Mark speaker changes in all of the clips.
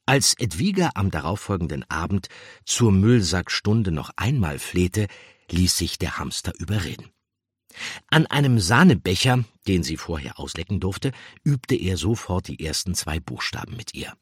Speaker 1: Als Edwiga am darauffolgenden Abend zur Müllsackstunde noch einmal flehte, ließ sich der Hamster überreden. An einem Sahnebecher, den sie vorher auslecken durfte, übte er sofort die ersten 2 Buchstaben mit ihr.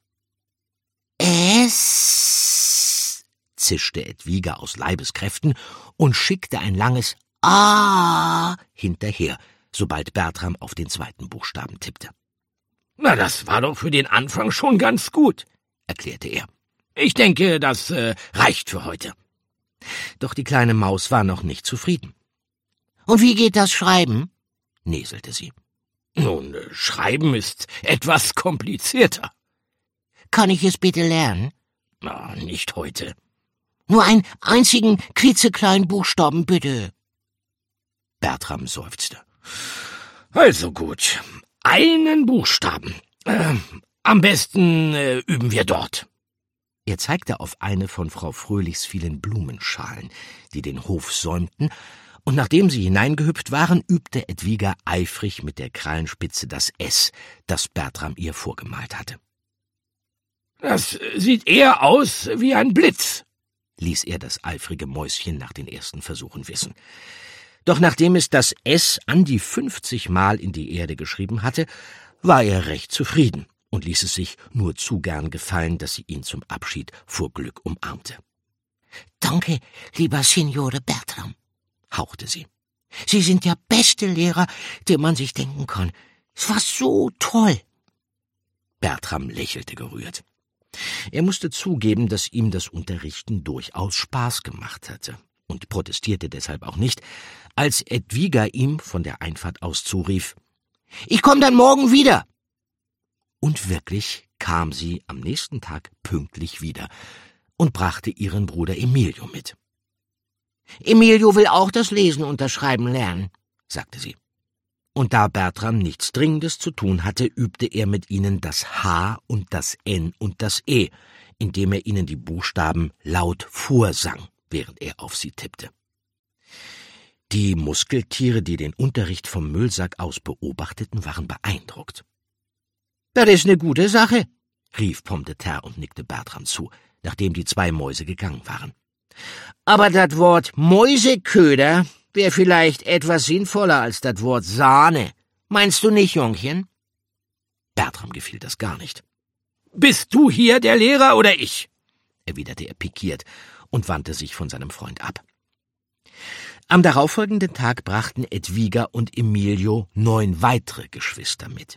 Speaker 1: »Es«, zischte Edwiga aus Leibeskräften und schickte ein langes »A« hinterher, sobald Bertram auf den 2. Buchstaben tippte. »Na, das war doch für den Anfang schon ganz gut«, erklärte er. »Ich denke, das reicht für heute.« Doch die kleine Maus war noch nicht zufrieden. »Und wie geht das Schreiben?« näselte sie. »Nun, Schreiben ist etwas komplizierter.« »Kann ich es bitte lernen?« »Na, nicht heute.« »Nur einen einzigen klitzekleinen Buchstaben, bitte.« Bertram seufzte. »Also gut, einen Buchstaben. Am besten üben wir dort.« Er zeigte auf eine von Frau Fröhlichs vielen Blumenschalen, die den Hof säumten, und nachdem sie hineingehüpft waren, übte Edwiga eifrig mit der Krallenspitze das S, das Bertram ihr vorgemalt hatte. »Das sieht eher aus wie ein Blitz«, ließ er das eifrige Mäuschen nach den ersten Versuchen wissen. Doch nachdem es das S an die 50 Mal in die Erde geschrieben hatte, war er recht zufrieden und ließ es sich nur zu gern gefallen, dass sie ihn zum Abschied vor Glück umarmte. »Danke, lieber Signore Bertram«, hauchte sie. »Sie sind der beste Lehrer, den man sich denken kann. Es war so toll.« Bertram lächelte gerührt. Er musste zugeben, dass ihm das Unterrichten durchaus Spaß gemacht hatte und protestierte deshalb auch nicht, als Edwiga ihm von der Einfahrt aus zurief: »Ich komme dann morgen wieder.« Und wirklich kam sie am nächsten Tag pünktlich wieder und brachte ihren Bruder Emilio mit. »Emilio will auch das Lesen und das Schreiben lernen«, sagte sie. Und da Bertram nichts Dringendes zu tun hatte, übte er mit ihnen das H und das N und das E, indem er ihnen die Buchstaben laut vorsang, während er auf sie tippte. Die Muskeltiere, die den Unterricht vom Müllsack aus beobachteten, waren beeindruckt. »Das ist eine gute Sache«, rief Pomme de Terre und nickte Bertram zu, nachdem die 2 Mäuse gegangen waren. »Aber das Wort Mäuseköder wäre vielleicht etwas sinnvoller als das Wort Sahne. Meinst du nicht, Jungchen?« Bertram gefiel das gar nicht. »Bist du hier der Lehrer oder ich?« erwiderte er pikiert und wandte sich von seinem Freund ab. Am darauffolgenden Tag brachten Edwiga und Emilio 9 weitere Geschwister mit.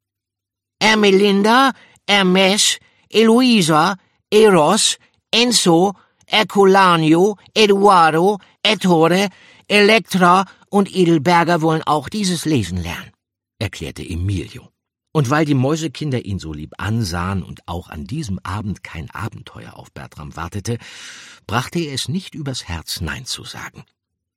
Speaker 1: Ermelinda, Hermes, Eloisa, Eros, Enzo, Herculanio, Eduardo, Ettore, Elektra und Edelberger wollen auch dieses Lesen lernen«, erklärte Emilio. Und weil die Mäusekinder ihn so lieb ansahen und auch an diesem Abend kein Abenteuer auf Bertram wartete, brachte er es nicht übers Herz, Nein zu sagen.